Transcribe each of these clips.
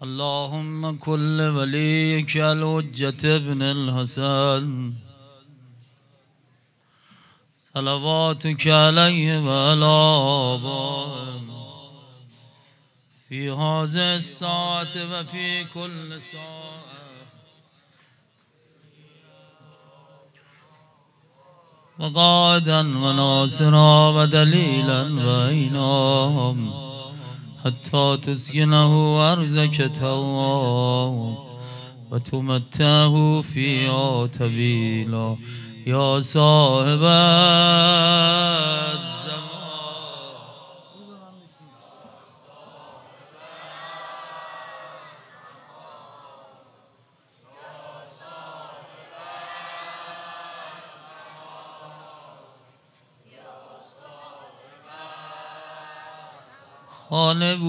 اللهم كل وليك الحجة ابن الحسن صلواتك عليه وعلى آبائه في هذه الساعة وفي كل ساعة وقائدا وناصرا ودليلا وعينا حتى تسكنه أرزك تواه وتمتعه فيها طويلا يا صاحب الزمان. خانه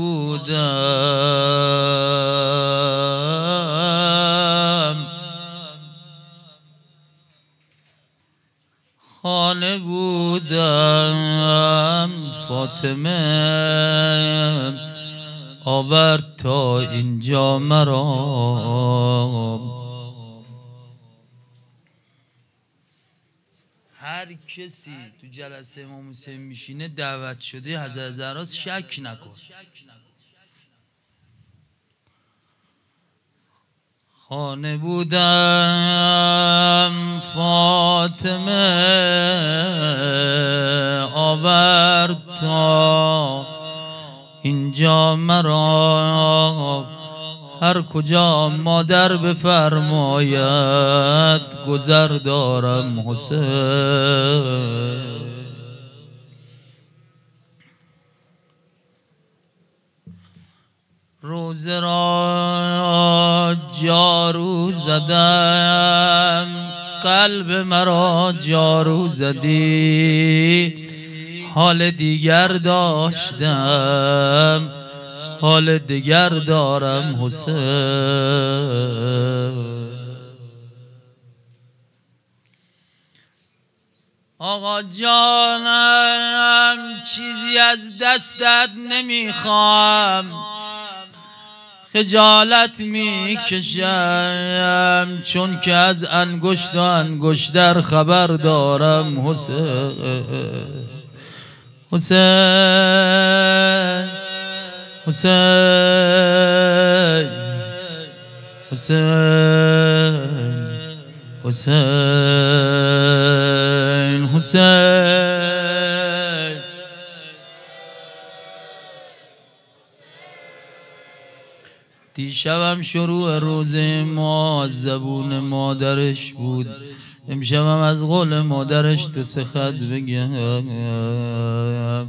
بودم فاطمه آورد تا اینجا مرا. هر کسی تو جلسه امام حسین میشینه دعوت شده حضرت زهرا شک نکن. خانه بودم فاطمه آورد تا اینجا مرا. هر کجا مادر بفرماید گذر دارم حسین. روزه را جارو زدم قلب مرا جارو زدی. حال دیگر داشتم حال دیگر دارم حسین. آقا جانم چیزی از دستت نمیخوام، خجالت میکشم چون که از انگشت و انگشتر خبر دارم حسین. حسین حسین حسین حسین حسین. دیشبم شروع روزه ما از زبون مادرش بود، امشبم از قول مادرش دو سه خط بگم.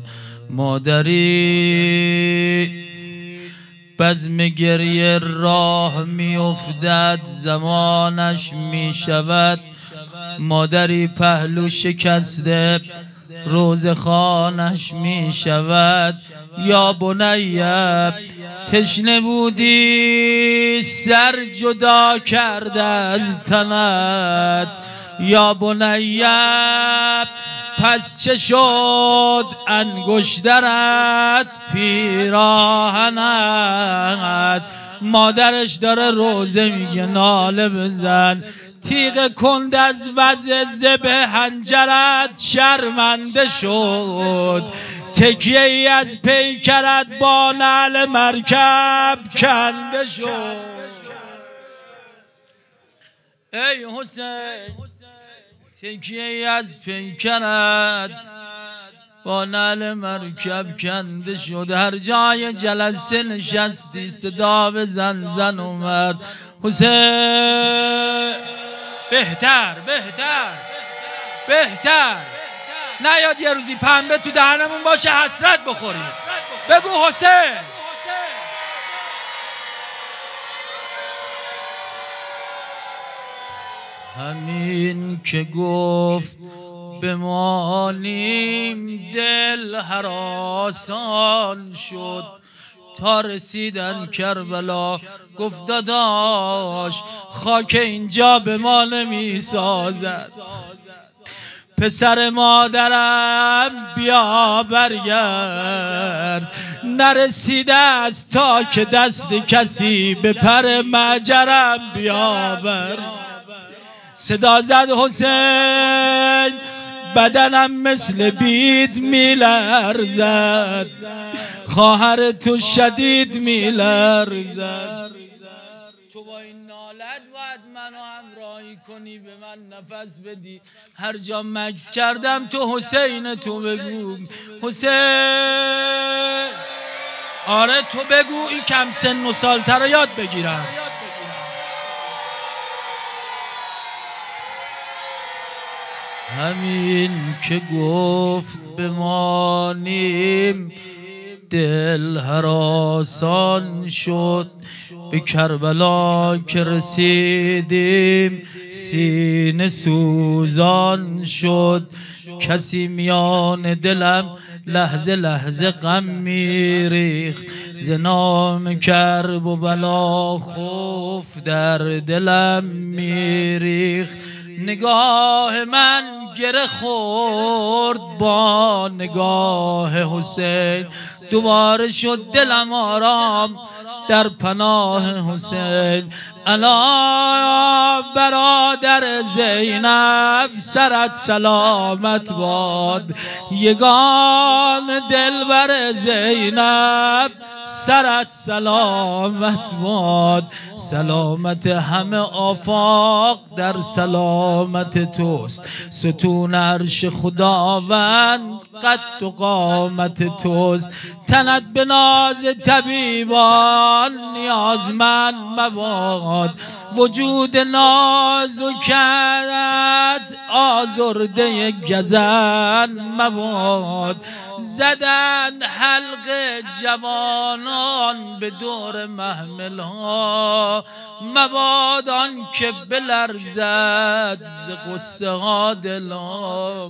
مادری بزم گریه راه می افتد زمانش می شود. مادری پهلو شکسته روز خانش می شود. یا بنیه تشنه بودی سر جدا کرده از تنت. یا بنیه پس چه شد انگشترت پیراهنت. مادرش داره روزه میگه ناله بزن، تیغ کند از وضع ذبح حنجرت شرمنده شد. تکیه ای از پیکرت با نعل مرکب کنده شد. ای حسین تکیه ای از پیکرت با نعل مرکب کنده شد. هر جای جلسه نشستی صدا بزن زن و مرد حسین. بهتر نیاد یه روزی پنبه تو دهنمون باشه حسرت بخوریم. بگو حسین. همین که گفت بمانیم دل هراسان شد. تا رسیدن کربلا گفت داداش خاک اینجا به ما نمی سازد. پسر مادرم بیا برگرد، نرسیده است تا که دست کسی به پر مجرم بیاور. صدا زد حسین بدنم مثل بید میلرزد، خواهر تو شدید میلرزد. تو با این نالت باید منو همراهی کنی، به من نفس بدی. هر جا مکث کردم تو حسین تو بگو حسین. آره تو بگو این کم سن و سالتر رو یاد بگیرم. همین که گفت بمانیم دل هراسان شد، به کربلا که رسیدیم سینه سوزان شد. کسی میان دلم لحظه لحظه غم میریخت، ز نام کرب و بلا خوف در دلم میریخت. نگاه من گره خورد با نگاه حسین، دوباره شد دلم آرام در پناه حسین. الا برادر زینب سرت سلامت باد، یگان دلبر زینب سرت سلامت باد. سلامت همه آفاق در سلامت توست، ستون عرش خداوند قد و قامت توست. تنت به ناز طبیبان نیازمند مباد، وجود نازکت آزرده گزن مباد. زدن حلق جوانان به دور محمل ها، مباد آن که بلرزد ز غصه ها دلها.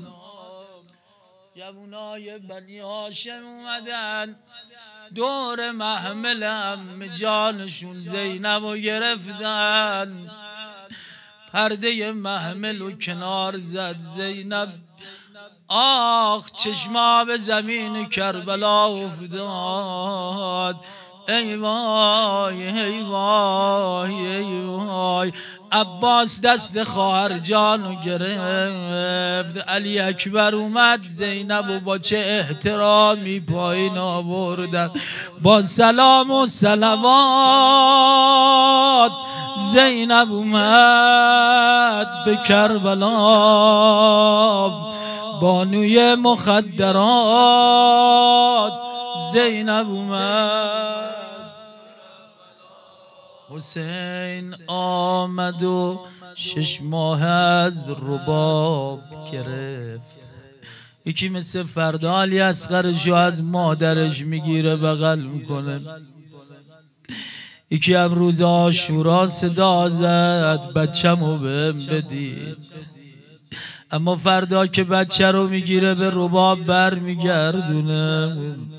جوانای بنی هاشم اومدن دور محمل عمه جانشون زینب رو گرفتن، پرده محمل و کنار زد زینب. آخ چشما به زمین کربلا افتاد. ای وای ای وای ای وای. عباس دست خواهر جانو گرفت، علی اکبر اومد زینب و با چه احترامی پایین آوردن. با سلام و صلوات زینب اومد به کربلا، بانوی مخدرات زینب اومد. حسین آمد و 6 ماه از رباب گرفت. یکی مثل فردا علی اصغرشو از مادرش میگیره بغل میکنه، یکی هم روز عاشورا صدا زد بچه‌مو بهم بدید. اما فردا که بچه رو میگیره به رباب بر میگردونه.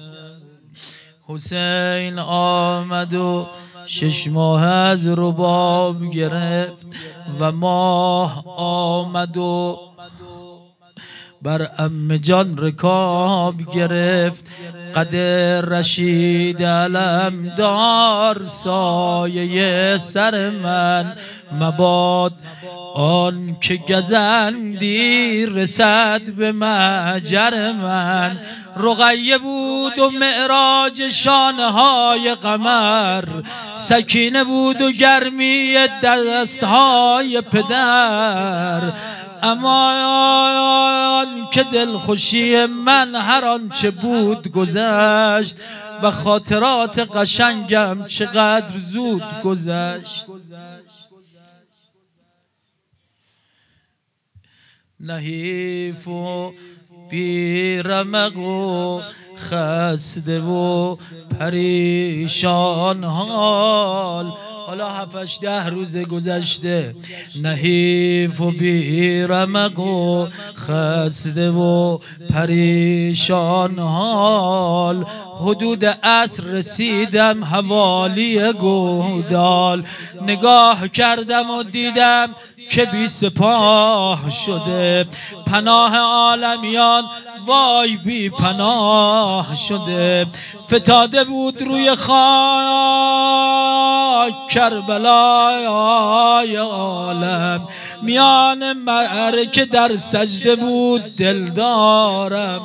حسین آمد و 6 ماه از رباب گرفت و ماه آمد و بر عمه جان رکاب گرفت. قد رشید علمدار سایه سر من مباد، آن که گزندی رسد به محجر من. رقیه بود و معراج شانه های قمر، سکینه بود و گرمی دست های پدر. اما آن که دلخوشی من هر آنچه بود گذشت و خاطرات قشنگم چقدر زود گذشت. نحیف و بیرمق و خسته و پریشان حال. حالا 7-8 روز گذشته نحیف و بیرمق و خسته و پریشان حال. حدود عصر رسیدم حوالی گودال، نگاه کردم و دیدم که بی سپاه شده. پناه عالمیان وای بی پناه شده، فتاده بود روی خاک کربلای عالم، میان معرکه در سجده بود دلدارم،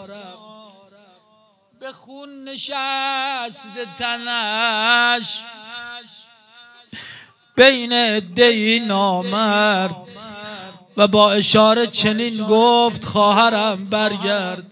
به خون نشست تنش بین عده‌ای نامرد و با اشاره چنین گفت خواهرم برگرد.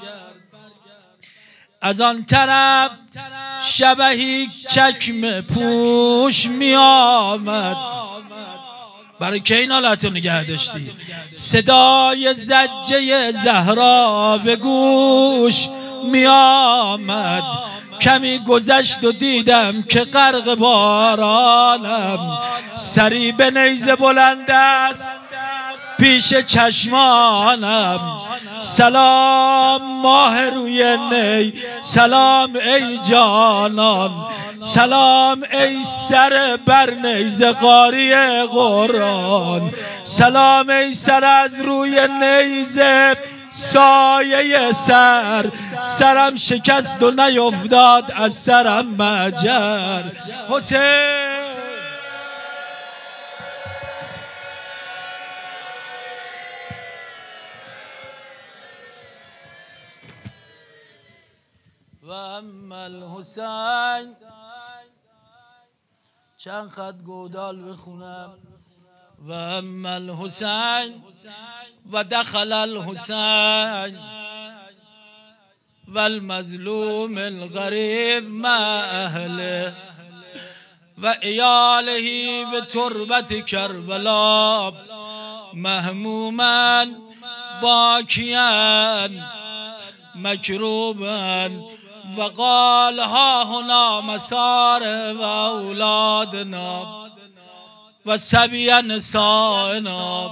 از آن طرف شبهی چکمه پوش می آمد. برای که این حالتو نگه داشتی؟ صدای زجه زهرا به گوش می آمد. کمی گذشت و دیدم که غرق بارانم، سری به نیزه بلند است پیش چشمانم. سلام ماه روی نی، سلام ای جانان، سلام ای سر بر نیزه قاری قرآن، سلام ای سر از روی نیزه سایه سر، سرم شکست و نیفتاد از سرم مجر. حسین و اما الحسین، چند خط گودال بخونم. و اما الحسین و دخل الحسین و المظلوم الغریب مع اهله و عیاله به تربت کربلا مهموما باکیا مکروبا و قال ها هنا مسار و اولادنا و سبی نسائنا.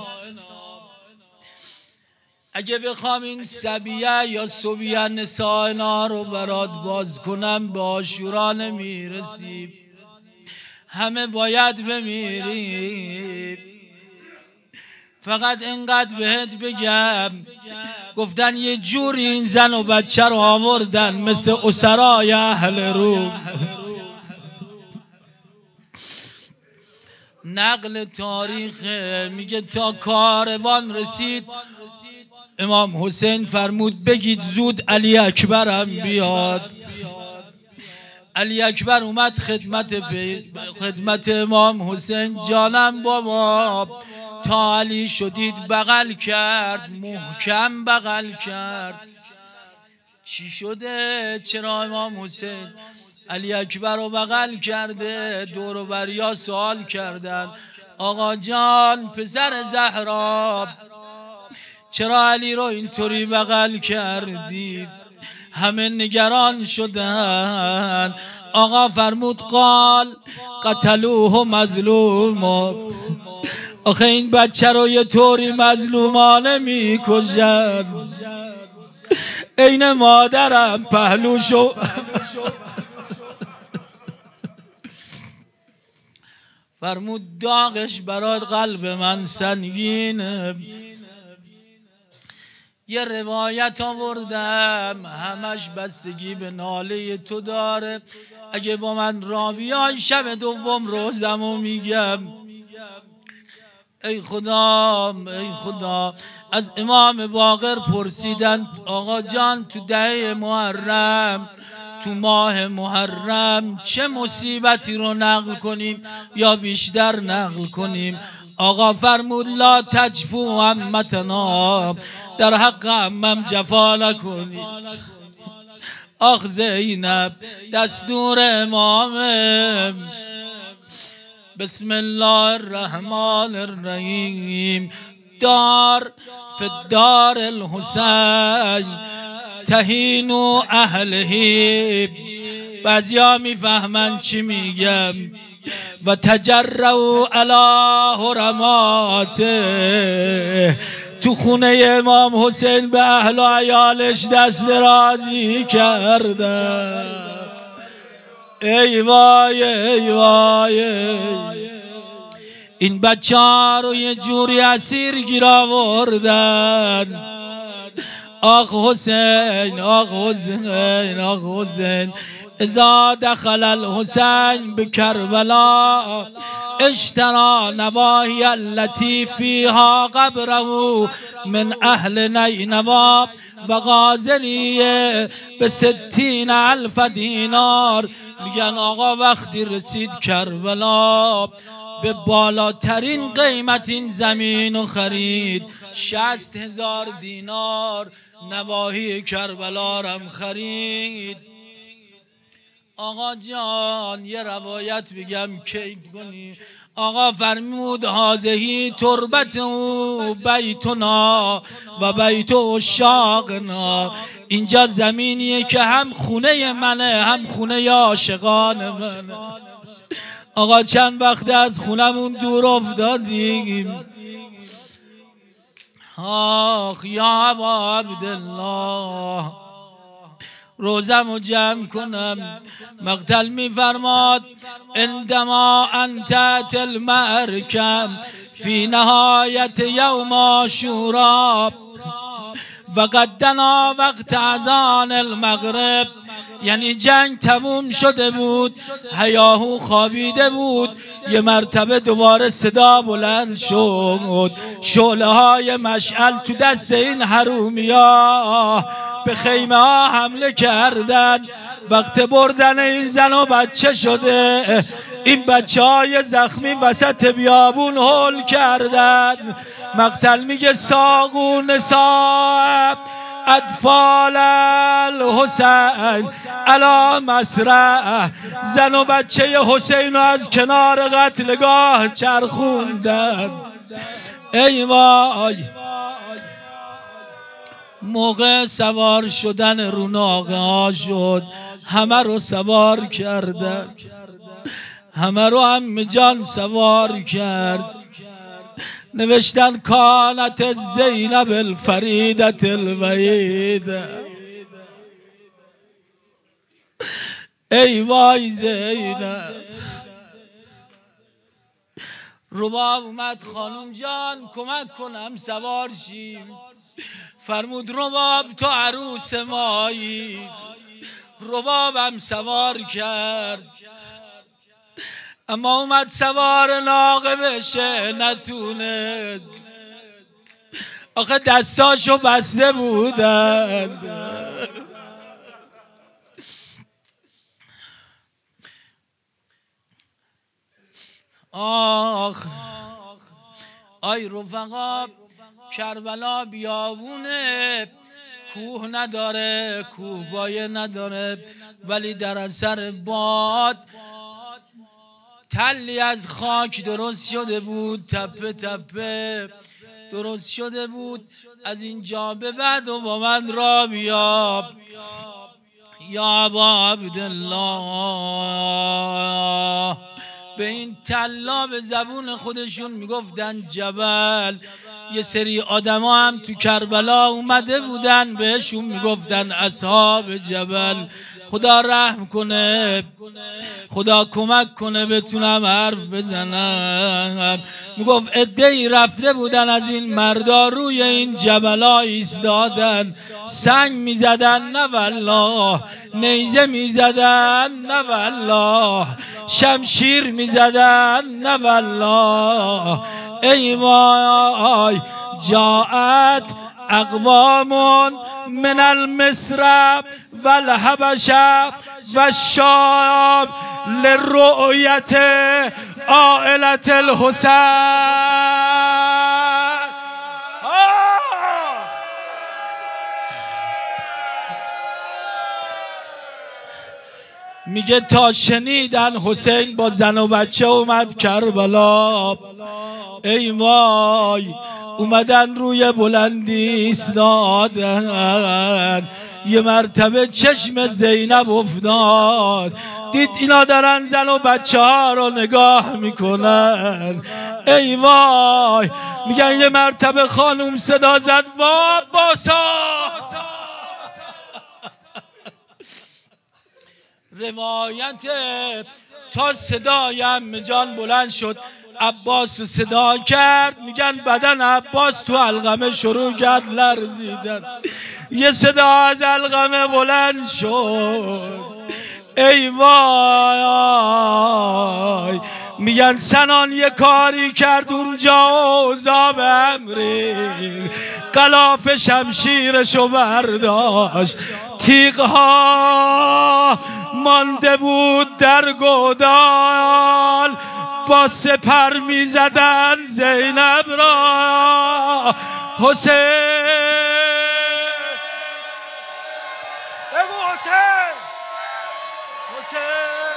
اگه بخوام این سبیه یا سبیه نسائنا رو برات باز کنم به عاشورا نمیرسیم، همه باید بمیریم. فقط اینقدر بهت بگم، گفتن یه جوری این زن و بچه رو آوردن مثل اسرای اهل روم. نقل تاریخ میگه تا کاروان رسید امام حسین فرمود بگید زود علی اکبرم بیاد. علی اکبر اومد خدمت امام حسین. جانم بابا، تا علی شدید بغل کرد، محکم بغل کرد. چی شده؟ چرا امام حسین علی اکبر رو بغل کرده؟ دور و بریا سوال کردن آقا جان پسر زهرا چرا علی رو اینطوری بغل کردی؟ همه نگران شدن. آقا فرمود قال قتلوه مظلوم، آخه این بچه رو یه طوری مظلومانه میکشن. عین مادرم پهلوشو فرمود داغش برات قلب من سنگینه. یه روایت آوردم همش بستگی به ناله تو داره. اگه با من را بیای شب دوم روزمو میگم. ای خدا ای خدا. از امام باقر پرسیدن آقا جان تو دهه محرم، تو ماه محرم چه مصیبتی رو نقل کنیم یا بیشتر نقل کنیم؟ آقا فرمود لا تجفو عمتنا، در حق عمم جفا نکنی. آخ زینب دستور امامم. بسم الله الرحمن الرحیم. دار فی الدار الحسین تهینو اهلهی. بعضیا میفهمن چی میگم. و تجرؤ علی حرماته. تو خونه امام حسین به اهل و عیالش دست درازی کردن. ای وای ای وای. این بچه ها رو یه جوری اسیر گیر آوردن. آخ حسین آخ حسین آخ حسین اذا دخل الحسین بکربلا اشترى نواهی التي فيها قبره من اهل نینوا و غازلیه به 60,000 دینار. میگن آقا وقتی رسید کربلا به بالاترین قیمت این زمین و خرید، 60,000 دینار نواحی کربلا رم خرید. آقا جان یه روایت بگم کیک کنی. آقا فرمود هازهی تربت و بیتنا و بیت عشاقنا، اینجا زمینیه که هم خونه منه هم خونه عاشقان منه. آقا چند وقت از خونمون دور افتادیم. آخ یا ابا عبدالله روزمو جمع کنم. مقتل میفرماد عندما انتهت المعرکه فی نهایت یوم عاشورا و قدنا وقت اذان المغرب، یعنی جنگ تموم شده بود، هیاهو خوابیده بود. یه مرتبه دوباره صدا بلند شد، شعله های مشعل تو دست این حرومیا به خیمه ها حمله کردن. وقت بردن این زن و بچه شده، این بچه های زخمی وسط بیابون هول کردن. مقتل میگه ساقو نساء اطفال الحسین علی مسرح، زن و بچه حسین رو از کنار قتلگاه چرخوندن. ای وای موقع سوار شدن رو ناقه ها شد، همه رو سوار کردن، همه رو عمه جان سوار کرد. نوشتن کانت زینب الفریدت الوحیده. ای وای زینب. رباب اومد خانم جان کمک کنم سوار شیم. فرمود رباب تو عروس مایی. ربابم سوار کرد، اما اومد سوار ناقه بشه نتونست. آخه دستاشو بسته بودن. آخ آی رفقا کربلا بیابونه، کوه نداره، کوه بایه نداره، ولی در اثر باد تلی از خاک درست شده بود، تپه تپه درست شده بود. از اینجا به بعد و با من را بیاب یا ابا عبدالله. به این تلا به زبون خودشون میگفتن جبل. یه سری آدم هم تو کربلا اومده بودن بهشون میگفتن اصحاب جبل. خدا رحم کنه، خدا کمک کنه بتونم حرف بزنم. میگفت عده‌ای رفته بودن از این مردا روی این جبلا ایستادن، سنگ میزدن نه والله، نیزه میزدن نه والله، شمشیر میزدن نه والله. ای وای جاءت اقوام من المصر و الحبشه و الشام لرؤیت عائلة الحسین. میگه تا شنیدن حسین با زن و بچه اومد کربلا. ای وای اومدن روی بلندی ایستادن. یه مرتبه چشم زینب افتاد، دید اینا دارن زن و بچه ها رو نگاه میکنن. ای وای میگن یه مرتبه خانوم صدا زد وا باسا. روایت تا صدای عمه جان بلند شد، عباس رو صدا کرد. میگن بدن عباس تو علقمه شروع کرد لرزیدن. یه صدا از القمه بلند شد ای وای میگن سنان یه کاری کرد اونجا اوضاع به امری غلاف شمشیرشو برداشت تیغها مانده بود در گودال با سپر میزدن زینب را حسین بگو حسین حسین